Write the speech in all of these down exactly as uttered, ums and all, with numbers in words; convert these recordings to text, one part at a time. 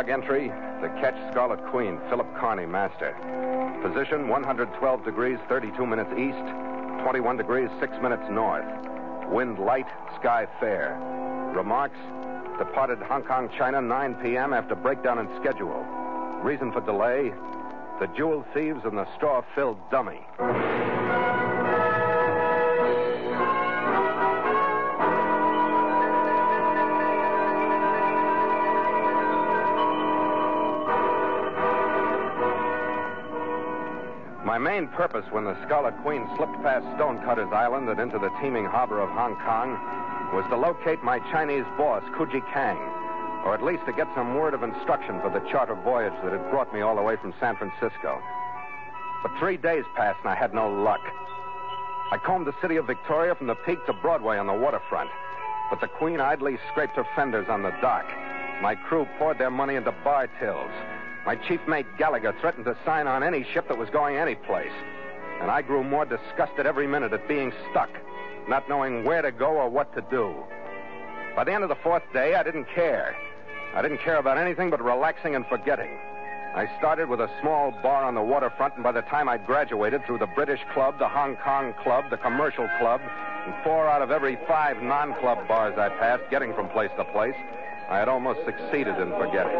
log entry, the Ketch Scarlet Queen, Philip Carney, master. Position one hundred twelve degrees, thirty-two minutes east, twenty-one degrees, six minutes north. Wind light, sky fair. Remarks, departed Hong Kong, China, nine p.m. after breakdown in schedule. Reason for delay, the jewel thieves and the straw-filled dummy. My main purpose when the Scarlet Queen slipped past Stonecutters Island and into the teeming harbor of Hong Kong was to locate my Chinese boss, Kuji Kang, or at least to get some word of instruction for the charter voyage that had brought me all the way from San Francisco. But three days passed and I had no luck. I combed the city of Victoria from the Peak to Broadway on the waterfront, but the Queen idly scraped her fenders on the dock. My crew poured their money into bar tills. My chief mate, Gallagher, threatened to sign on any ship that was going any place. And I grew more disgusted every minute at being stuck, not knowing where to go or what to do. By the end of the fourth day, I didn't care. I didn't care about anything but relaxing and forgetting. I started with a small bar on the waterfront, and by the time I'd graduated through the British Club, the Hong Kong Club, the Commercial Club, and four out of every five non-club bars I passed, getting from place to place, I had almost succeeded in forgetting.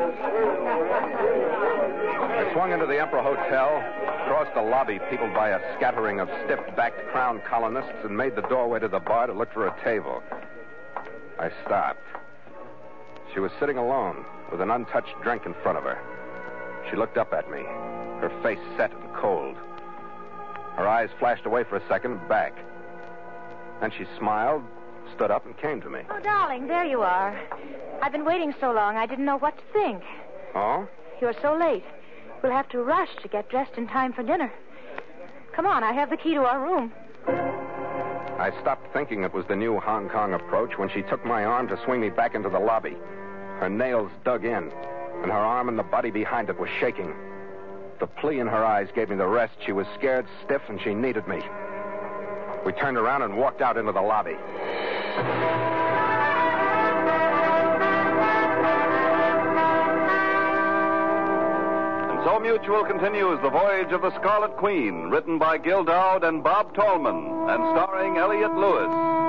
I swung into the Emperor Hotel, crossed the lobby peopled by a scattering of stiff-backed crown colonists, and made the doorway to the bar to look for a table. I stopped. She was sitting alone with an untouched drink in front of her. She looked up at me, her face set and cold. Her eyes flashed away for a second, back. Then she smiled, stood up, and came to me. Oh, darling, there you are. I've been waiting so long, I didn't know what to think. Oh? You're so late. We'll have to rush to get dressed in time for dinner. Come on, I have the key to our room. I stopped thinking it was the new Hong Kong approach when she took my arm to swing me back into the lobby. Her nails dug in, and her arm and the body behind it was shaking. The plea in her eyes gave me the rest. She was scared, stiff, and she needed me. We turned around and walked out into the lobby. So Mutual continues The Voyage of the Scarlet Queen, written by Gil Dowd and Bob Tallman, and starring Elliott Lewis.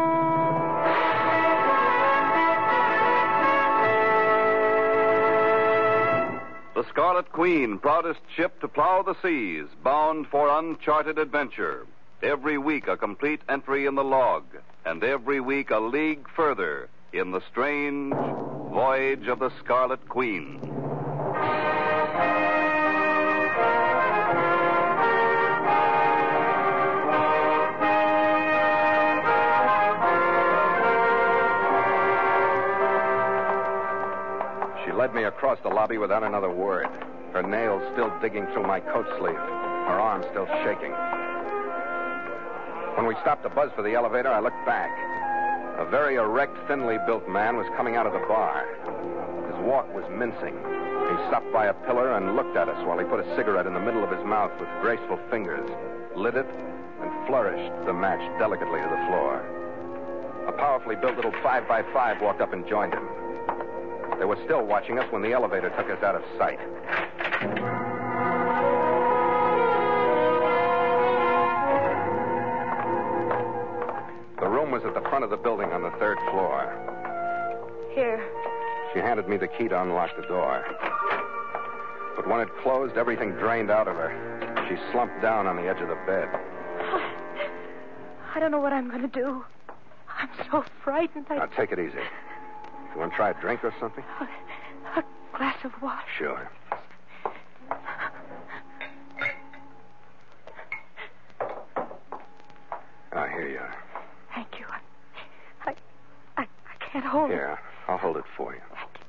The Scarlet Queen, proudest ship to plow the seas, bound for uncharted adventure. Every week a complete entry in the log, and every week a league further in the strange Voyage of the Scarlet Queen. Led me across the lobby without another word, her nails still digging through my coat sleeve, her arm still shaking. When we stopped to buzz for the elevator, I looked back. A very erect, thinly built man was coming out of the bar. His walk was mincing. He stopped by a pillar and looked at us while he put a cigarette in the middle of his mouth with graceful fingers, lit it, and flourished the match delicately to the floor. A powerfully built little five by five walked up and joined him. They were still watching us when the elevator took us out of sight. The room was at the front of the building on the third floor. Here. She handed me the key to unlock the door. But when it closed, everything drained out of her. She slumped down on the edge of the bed. I don't know what I'm going to do. I'm so frightened. I... Now, take it easy. You want to try a drink or something? A, a glass of water. Sure. Ah, here you are. Thank you. I, I, I, I can't hold it. Here, I'll hold it for you.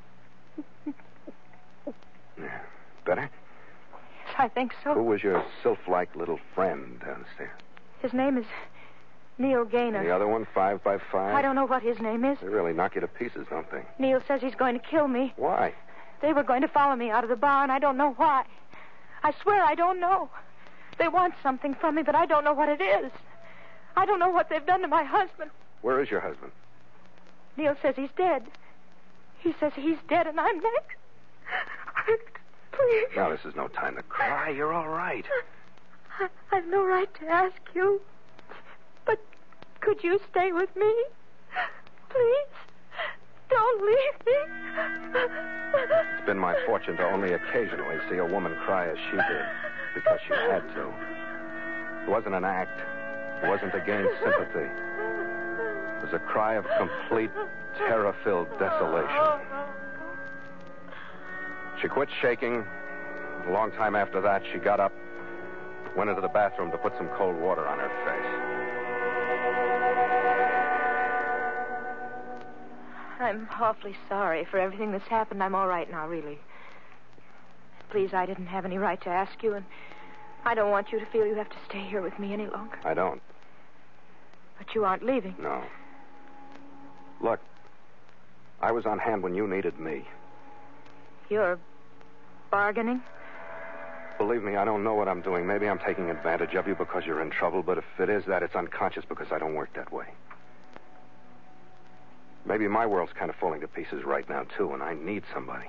Yeah. Better? Yes, I think so. Who was your sylph-like little friend downstairs? His name is Neil Gaynor. And the other one, five by five? I don't know what his name is. They really knock you to pieces, don't they? Neil says he's going to kill me. Why? They were going to follow me out of the bar, and I don't know why. I swear I don't know. They want something from me, but I don't know what it is. I don't know what they've done to my husband. Where is your husband? Neil says he's dead. He says he's dead, and I'm next. Please. Now, this is no time to cry. You're all right. I, I've no right to ask you. But could you stay with me? Please. Don't leave me. It's been my fortune to only occasionally see a woman cry as she did, because she had to. It wasn't an act. It wasn't to gain sympathy. It was a cry of complete, terror-filled desolation. She quit shaking. A long time after that, she got up, went into the bathroom to put some cold water on her face. I'm awfully sorry for everything that's happened. I'm all right now, really. Please, I didn't have any right to ask you, and I don't want you to feel you have to stay here with me any longer. I don't. But you aren't leaving. No. Look, I was on hand when you needed me. You're bargaining? Believe me, I don't know what I'm doing. Maybe I'm taking advantage of you because you're in trouble, but if it is that, it's unconscious because I don't work that way. Maybe my world's kind of falling to pieces right now, too, and I need somebody.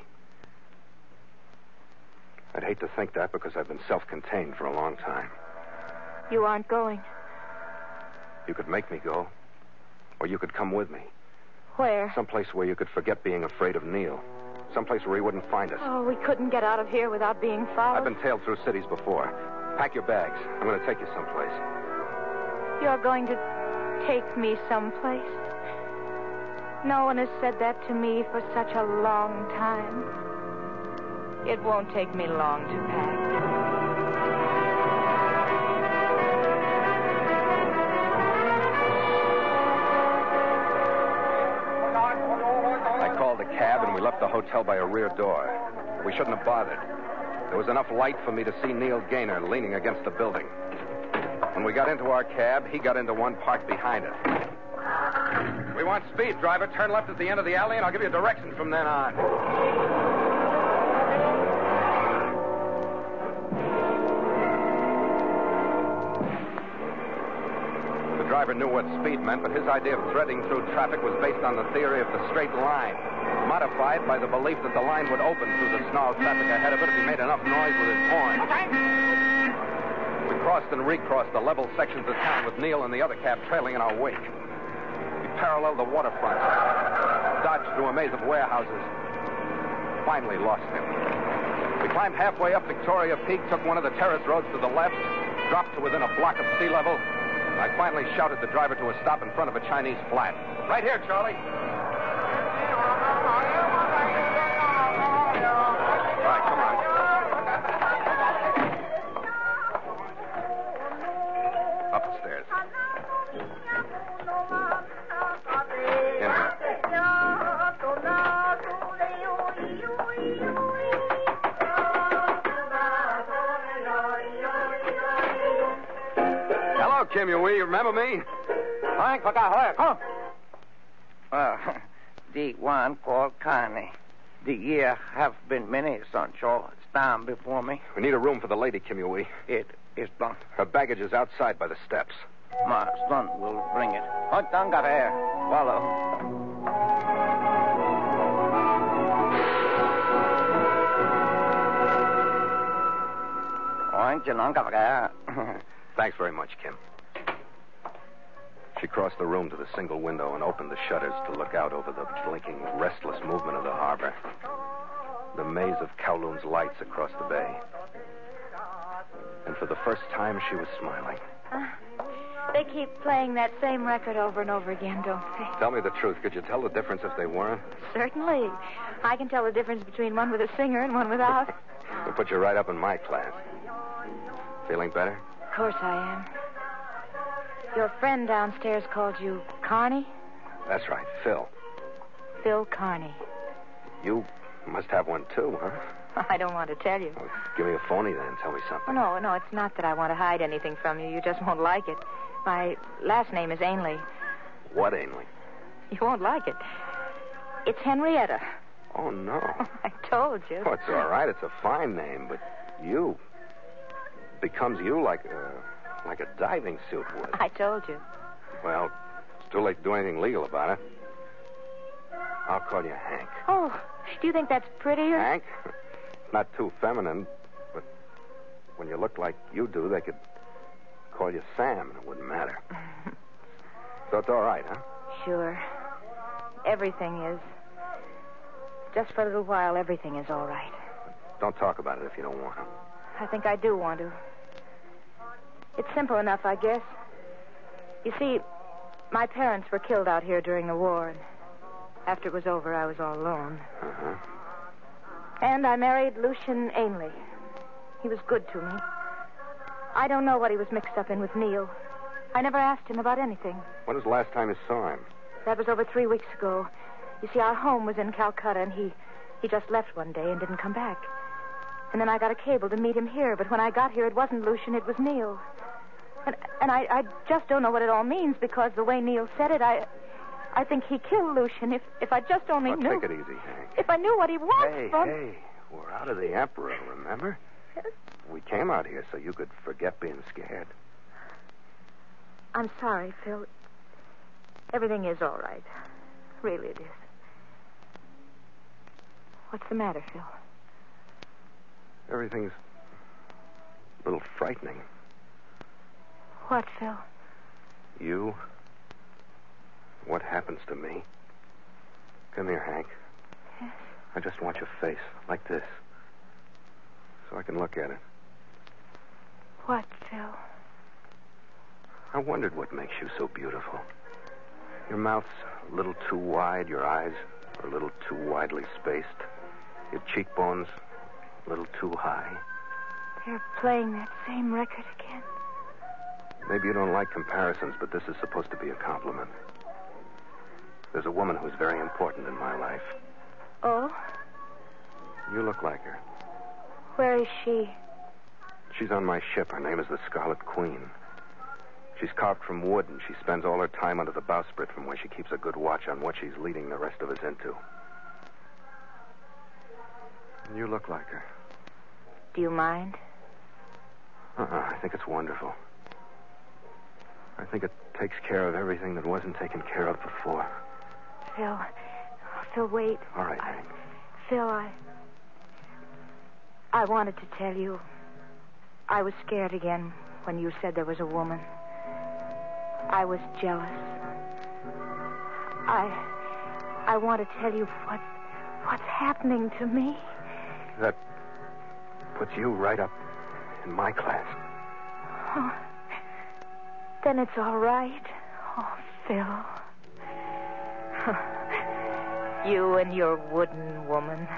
I'd hate to think that because I've been self-contained for a long time. You aren't going. You could make me go. Or you could come with me. Where? Someplace where you could forget being afraid of Neil. Someplace where he wouldn't find us. Oh, we couldn't get out of here without being followed. I've been tailed through cities before. Pack your bags. I'm going to take you someplace. You're going to take me someplace? No one has said that to me for such a long time. It won't take me long to pack. I called a cab and we left the hotel by a rear door. We shouldn't have bothered. There was enough light for me to see Neil Gaynor leaning against the building. When we got into our cab, he got into one parked behind it. We want speed, driver. Turn left at the end of the alley, and I'll give you directions from then on. The driver knew what speed meant, but his idea of threading through traffic was based on the theory of the straight line, modified by the belief that the line would open through the snarled traffic ahead of it if he made enough noise with his horn. We crossed and recrossed the level sections of town with Neil and the other cab trailing in our wake. Paralleled the waterfront, dodged through a maze of warehouses, finally lost him. We climbed halfway up Victoria Peak, took one of the terrace roads to the left, dropped to within a block of sea level, and I finally shouted the driver to a stop in front of a Chinese flat. Right here, Charlie. All right, come on. Up the stairs. Kim, you you remember me? Frank, look out, hurry, come. Well, the one called Connie. The year have been many, Sancho. It's time before me. We need a room for the lady, Kim Yui. It is done. Her baggage is outside by the steps. My son will bring it. Oh, don't got here. Follow. Thanks very much, Kim. She crossed the room to the single window and opened the shutters to look out over the blinking, restless movement of the harbor. The maze of Kowloon's lights across the bay. And for the first time, she was smiling. Uh, they keep playing that same record over and over again, don't they? Tell me the truth. Could you tell the difference if they weren't? Certainly. I can tell the difference between one with a singer and one without. We'll put you right up in my class. Feeling better? Of course I am. Your friend downstairs called you Carney? That's right, Phil. Phil Carney. You must have one, too, huh? I don't want to tell you. Well, give me a phony, then. Tell me something. No, no, it's not that I want to hide anything from you. You just won't like it. My last name is Ainley. What Ainley? You won't like it. It's Henrietta. Oh, no. I told you. Oh, it's all right. It's a fine name, but you... becomes you like a, like a diving suit would. I told you. Well, it's too late to do anything legal about it. I'll call you Hank. Oh, do you think that's prettier? Hank? not too feminine, but when you look like you do, they could call you Sam, and it wouldn't matter. So it's all right, huh? Sure. Everything is. Just for a little while, everything is all right. Don't talk about it if you don't want to. I think I do want to. It's simple enough, I guess. You see, my parents were killed out here during the war, and after it was over, I was all alone. Uh-huh. And I married Lucian Ainley. He was good to me. I don't know what he was mixed up in with Neil. I never asked him about anything. When was the last time you saw him? That was over three weeks ago. You see, our home was in Calcutta, and he, he just left one day and didn't come back. And then I got a cable to meet him here, but when I got here, it wasn't Lucian, it was Neil. And, and I, I just don't know what it all means, because the way Neil said it, I I think he killed Lucian. If if I just only oh, knew... Take it easy, Hank. If I knew what he was Hey, from... hey, we're out of the Emperor, remember? Yes. We came out here so you could forget being scared. I'm sorry, Phil. Everything is all right. Really, it is. What's the matter, Phil? Everything's a little frightening. What, Phil? You? What happens to me? Come here, Hank. Yes? I just want your face, like this, so I can look at it. What, Phil? I wondered what makes you so beautiful. Your mouth's a little too wide, your eyes are a little too widely spaced, your cheekbones a little too high. They're playing that same record again. Maybe you don't like comparisons, but this is supposed to be a compliment. There's a woman who's very important in my life. Oh? You look like her. Where is she? She's on my ship. Her name is the Scarlet Queen. She's carved from wood, and she spends all her time under the bowsprit, from where she keeps a good watch on what she's leading the rest of us into. You look like her. Do you mind? Uh-uh. I think it's wonderful. I think it takes care of everything that wasn't taken care of before. Phil. Oh, Phil, wait. All right, I, Hank. Phil, I... I wanted to tell you. I was scared again when you said there was a woman. I was jealous. I... I want to tell you what... what's happening to me. That puts you right up in my class. Oh, then it's all right. Oh, Phil. You and your wooden woman.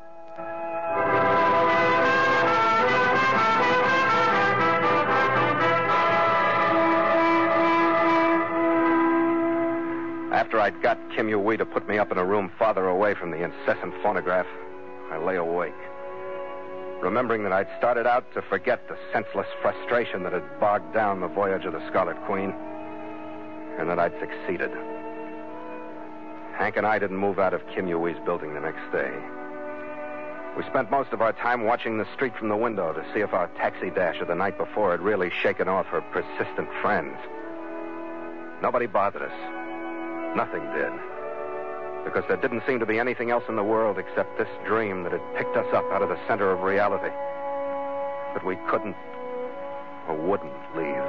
After I'd got Kim Yu-wee to put me up in a room farther away from the incessant phonograph, I lay awake, remembering that I'd started out to forget the senseless frustration that had bogged down the voyage of the Scarlet Queen, and that I'd succeeded. Hank and I didn't move out of Kim Yu-wee's building the next day. We spent most of our time watching the street from the window to see if our taxi dash of the night before had really shaken off her persistent friends. Nobody bothered us. Nothing did. Because there didn't seem to be anything else in the world except this dream that had picked us up out of the center of reality that we couldn't or wouldn't leave.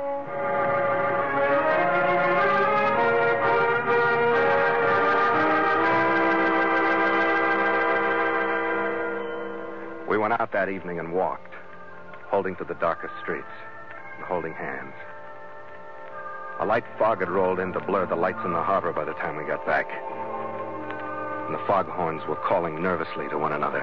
We went out that evening and walked, holding to the darkest streets and holding hands. A light fog had rolled in to blur the lights in the harbor by the time we got back. And the foghorns were calling nervously to one another.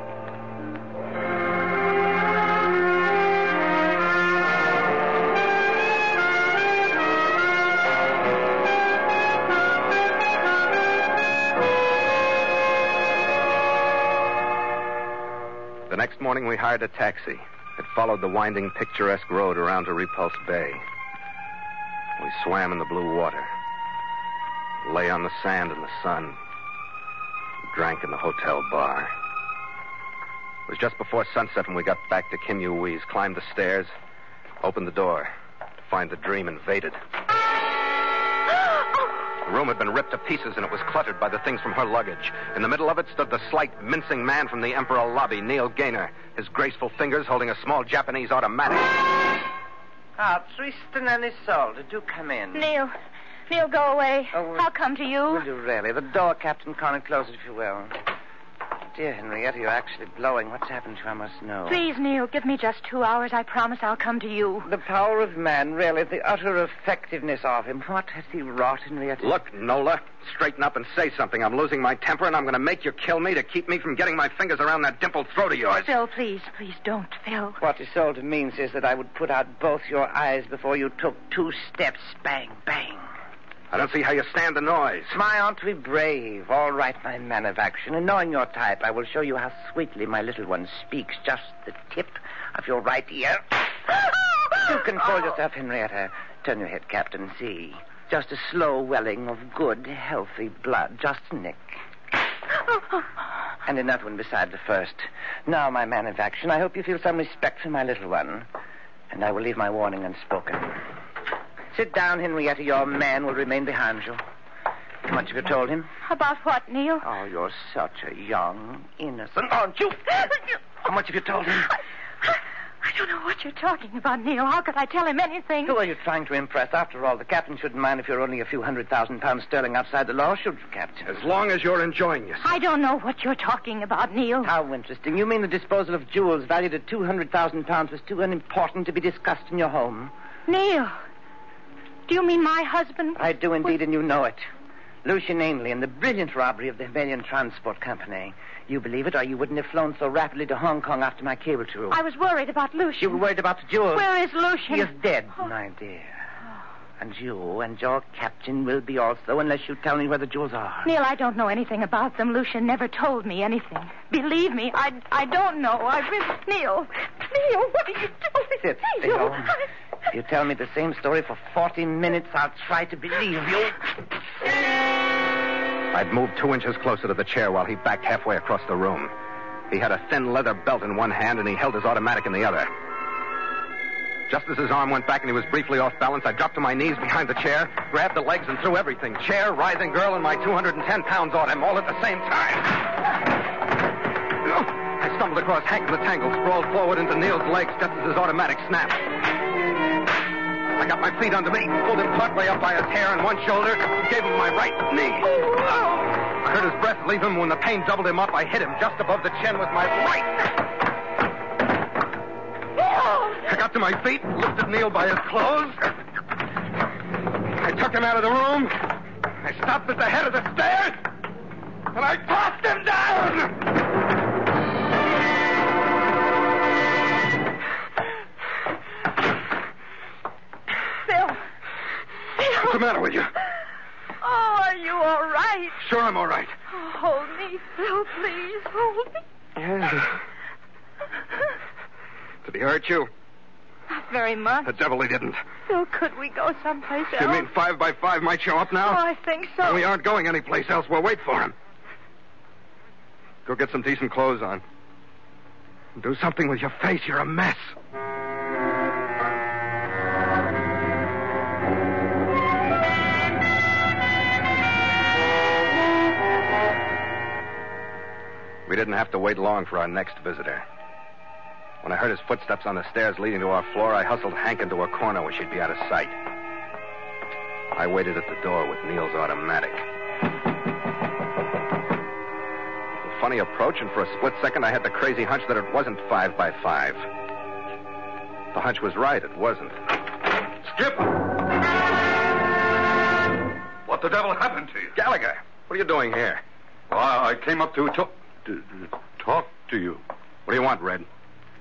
The next morning we hired a taxi. It followed the winding, picturesque road around to Repulse Bay. We swam in the blue water, lay on the sand in the sun, drank in the hotel bar. It was just before sunset when we got back to Kim Yu-wee's, climbed the stairs, opened the door to find the dream invaded. The room had been ripped to pieces, and it was cluttered by the things from her luggage. In the middle of it stood the slight, mincing man from the Emperor lobby, Neil Gaynor, his graceful fingers holding a small Japanese automatic. Ah, Tristan and Isolde, do come in. Neil. Neil, go away. Oh, I'll come to you. Will you really? The door, Captain Connor, close it if you will. Dear Henrietta, you're actually blowing. What's happened to you? I must know. Please, Neil, give me just two hours. I promise I'll come to you. The power of man, really, the utter effectiveness of him. What has he wrought, Henrietta? Look, Nola, straighten up and say something. I'm losing my temper, and I'm going to make you kill me to keep me from getting my fingers around that dimpled throat of yours. Phil, please, please don't, Phil. What Isolde means is that I would put out both your eyes before you took two steps. Bang, bang. I don't see how you stand the noise. My aunt, be brave. All right, my man of action. And knowing your type, I will show you how sweetly my little one speaks. Just the tip of your right ear. You control yourself, Henrietta. Turn your head, Captain. See. Just a slow welling of good, healthy blood. Just a nick. And another one beside the first. Now, my man of action, I hope you feel some respect for my little one. And I will leave my warning unspoken. Sit down, Henrietta. Your man will remain behind you. How much have you told him? About what, Neil? Oh, you're such a young, innocent, aren't you? How much have you told him? I, I don't know what you're talking about, Neil. How could I tell him anything? Who are you trying to impress? After all, the captain shouldn't mind if you're only a few hundred thousand pounds sterling outside the law, should you, Captain? As long as you're enjoying yourself. I don't know what you're talking about, Neil. How interesting. You mean the disposal of jewels valued at two hundred thousand pounds was too unimportant to be discussed in your home? Neil, do you mean my husband? I do indeed, and you know it. Lucian Ainley and the brilliant robbery of the Himalayan Transport Company. You believe it, or you wouldn't have flown so rapidly to Hong Kong after my cable to. I was worried about Lucian. You were worried about the jewels. Where is Lucian? He is dead, oh. my dear. And you and your captain will be also, unless you tell me where the jewels are. Neil, I don't know anything about them. Lucian never told me anything. Believe me, I, I don't know. I really... Neil, Neil, what are you doing? Sit Neil, still. I... If you tell me the same story for forty minutes, I'll try to believe you. I'd moved two inches closer to the chair while he backed halfway across the room. He had a thin leather belt in one hand, and he held his automatic in the other. Just as his arm went back and he was briefly off balance, I dropped to my knees behind the chair, grabbed the legs, and threw everything. Chair, writhing girl, and my two hundred ten pounds on him, all at the same time. I stumbled across Hank in the tangle, sprawled forward into Neil's legs just as his automatic snapped. I got my feet under me, pulled him partway up by his hair and one shoulder, gave him my right knee. I heard his breath leave him. When the pain doubled him up, I hit him just above the chin with my right. I got to my feet, lifted Neil by his clothes. I took him out of the room. I stopped at the head of the stairs, and I tossed him down. What's the matter with you? Oh, are you all right? Sure, I'm all right. Oh, hold me, Phil, please. Hold me. Did he hurt you? Not very much. The devil he didn't. Phil, could we go someplace else? You mean five by five might show up now? Oh, I think so. And we aren't going anyplace else. We'll wait for him. Go get some decent clothes on. Do something with your face. You're a mess. We didn't have to wait long for our next visitor. When I heard his footsteps on the stairs leading to our floor, I hustled Hank into a corner where she'd be out of sight. I waited at the door with Neil's automatic. A funny approach, and for a split second I had the crazy hunch that it wasn't five by five. The hunch was right, it wasn't. Skipper! What the devil happened to you? Gallagher, what are you doing here? Well, I came up to talk, to, talk to you. What do you want, Red?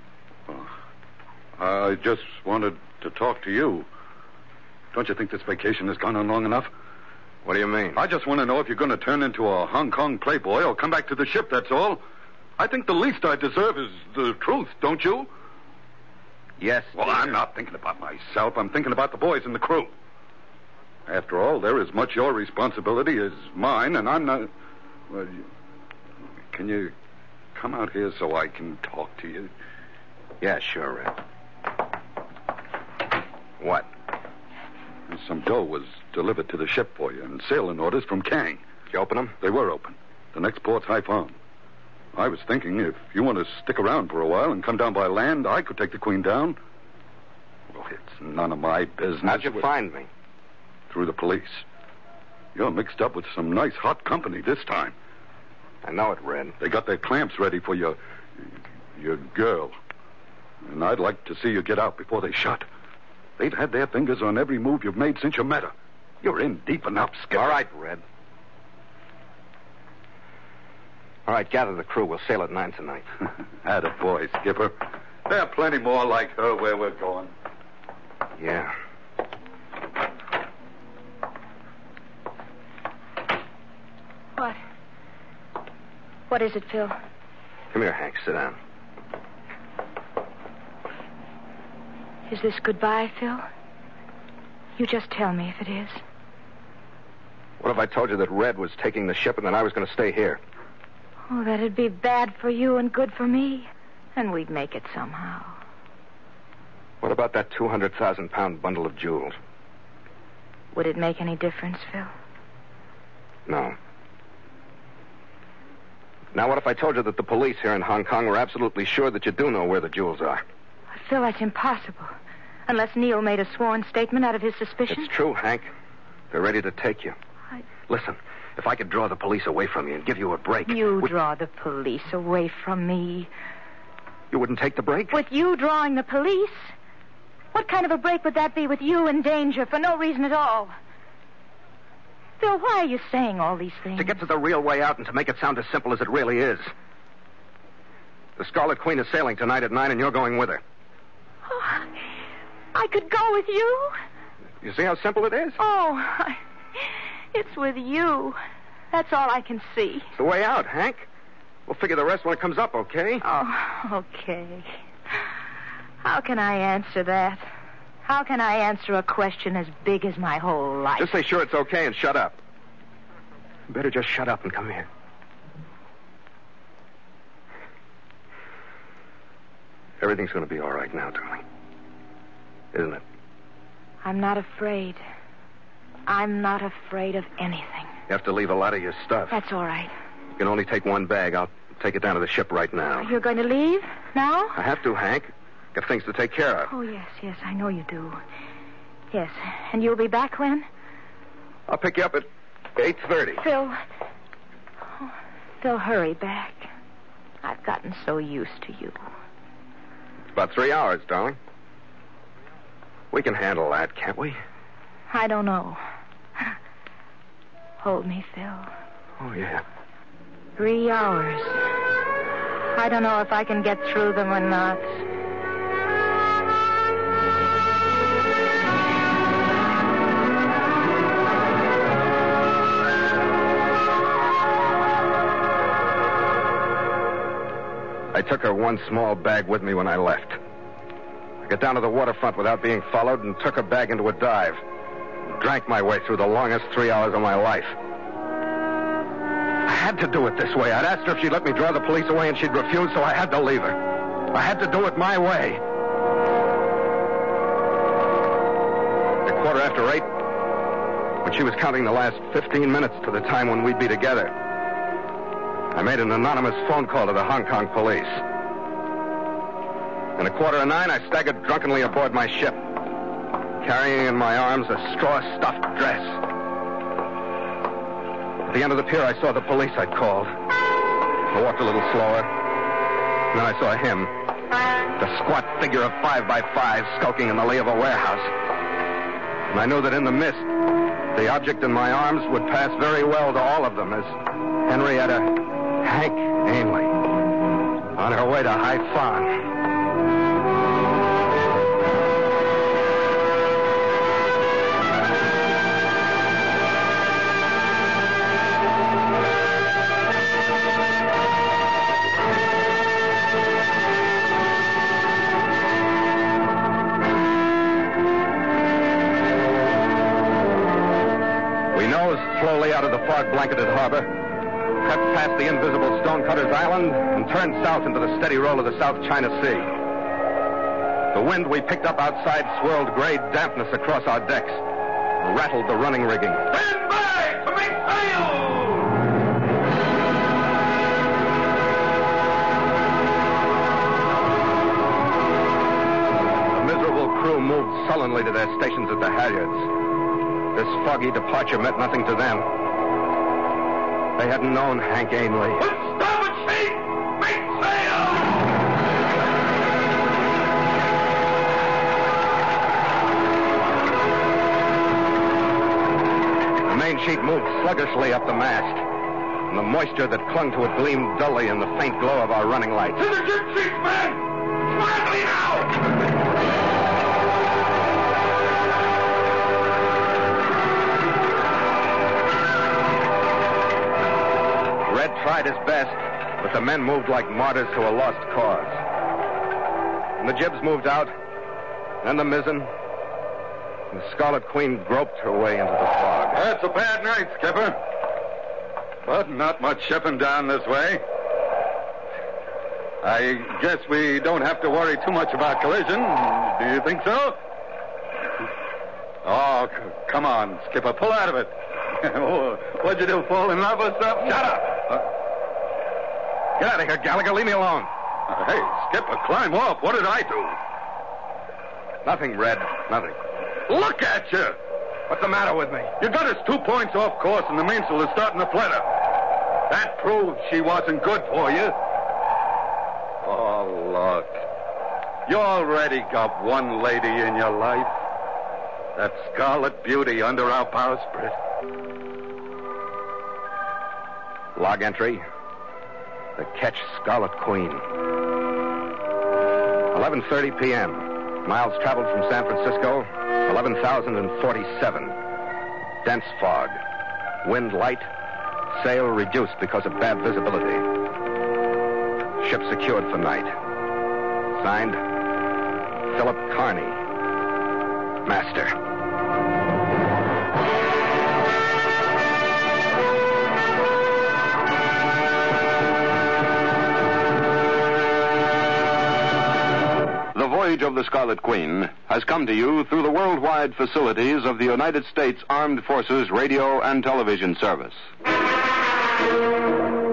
I just wanted to talk to you. Don't you think this vacation has gone on long enough? What do you mean? I just want to know if you're going to turn into a Hong Kong playboy or come back to the ship, that's all. I think the least I deserve is the truth, don't you? Yes. Well, dear. I'm not thinking about myself. I'm thinking about the boys and the crew. After all, they're as much your responsibility as mine, and I'm not... Well, you... Can you come out here so I can talk to you? Yeah, sure, Red. What? Some dough was delivered to the ship for you, and sailing orders from Kang. Did you open them? They were open. The next port's Haiphong. I was thinking if you want to stick around for a while and come down by land, I could take the Queen down. Well, it's none of my business. How'd you find me? Through the police. You're mixed up with some nice hot company this time. I know it, Red. They got their clamps ready for your... your girl. And I'd like to see you get out before they shut. They've had their fingers on every move you've made since you met her. You're in deep enough, Skipper. All right, Red. All right, gather the crew. We'll sail at nine tonight. Attaboy, Skipper. There are plenty more like her where we're going. Yeah. What? What is it, Phil? Come here, Hank. Sit down. Is this goodbye, Phil? You just tell me if it is. What if I told you that Red was taking the ship and that I was going to stay here? Oh, that'd be bad for you and good for me. And we'd make it somehow. What about that two hundred thousand pound bundle of jewels? Would it make any difference, Phil? No. Now, what if I told you that the police here in Hong Kong were absolutely sure that you do know where the jewels are? Phil, that's impossible. Unless Neil made a sworn statement out of his suspicion. It's true, Hank. They're ready to take you. I... Listen, if I could draw the police away from you and give you a break... You with... draw the police away from me. You wouldn't take the break? With you drawing the police? What kind of a break would that be with you in danger for no reason at all? Phil, why are you saying all these things? To get to the real way out and to make it sound as simple as it really is. The Scarlet Queen is sailing tonight at nine and you're going with her. Oh, I could go with you? You see how simple it is? Oh, I... it's with you. That's all I can see. It's the way out, Hank. We'll figure the rest when it comes up, okay? Oh, okay. How can I answer that? How can I answer a question as big as my whole life? Just say sure it's okay and shut up. You better just shut up and come here. Everything's going to be all right now, darling. Isn't it? I'm not afraid. I'm not afraid of anything. You have to leave a lot of your stuff. That's all right. You can only take one bag. I'll take it down to the ship right now. You're going to leave now? I have to, Hank. Got things to take care of. Oh, yes, yes, I know you do. Yes, and you'll be back when? I'll pick you up at eight thirty. Phil. Oh, Phil, hurry back. I've gotten so used to you. It's about three hours, darling. We can handle that, can't we? I don't know. Hold me, Phil. Oh, yeah. Three hours. I don't know if I can get through them or not. I took her one small bag with me when I left. I got down to the waterfront without being followed and took her bag into a dive. Drank my way through the longest three hours of my life. I had to do it this way. I'd asked her if she'd let me draw the police away, and she'd refused, so I had to leave her. I had to do it my way. At quarter after eight, when she was counting the last fifteen minutes to the time when we'd be together, I made an anonymous phone call to the Hong Kong police. And at quarter of nine, I staggered drunkenly aboard my ship, carrying in my arms a straw-stuffed dress. At the end of the pier, I saw the police I'd called. I walked a little slower. And then I saw him, the squat figure of five by five, skulking in the lee of a warehouse. And I knew that in the mist, the object in my arms would pass very well to all of them as Henrietta Hank Ainley on her way to Haiphong. Slowly out of the fog-blanketed harbor, cut past the invisible Stonecutter's Island, and turned south into the steady roll of the South China Sea. The wind we picked up outside swirled gray dampness across our decks. rattled the running rigging. Stand by to make sail! The miserable crew moved sullenly to their stations at the halyards. This foggy departure meant nothing to them. They hadn't known Hank Ainley. Put starboard sheet! Make sail! The main sheet moved sluggishly up the mast, and the moisture that clung to it gleamed dully in the faint glow of our running lights. To the jib sheets, men! Quietly now! Red tried his best, but the men moved like martyrs to a lost cause. And the jibs moved out, then the mizzen, and the Scarlet Queen groped her way into the fog. That's a bad night, Skipper. But not much shipping down this way. I guess we don't have to worry too much about collision. Do you think so? Oh, c- come on, Skipper. Pull out of it. What'd you do, fall in love or something? Shut up! Uh, get out of here, Gallagher. Leave me alone. Uh, hey, Skipper, climb off. What did I do? Nothing, Red. Nothing. Look at you! What's the matter with me? You got us two points off course, and the mainsail is starting to flutter. That proves she wasn't good for you. Oh, look. You already got one lady in your life. That Scarlet Beauty under our bowsprit. Log entry. The Ketch Scarlet Queen. eleven thirty p.m. Miles traveled from San Francisco, eleven thousand forty-seven. Dense fog. Wind light. Sail reduced because of bad visibility. Ship secured for night. Signed, Philip Carney, Master. The voyage of the Scarlet Queen has come to you through the worldwide facilities of the United States Armed Forces Radio and Television Service.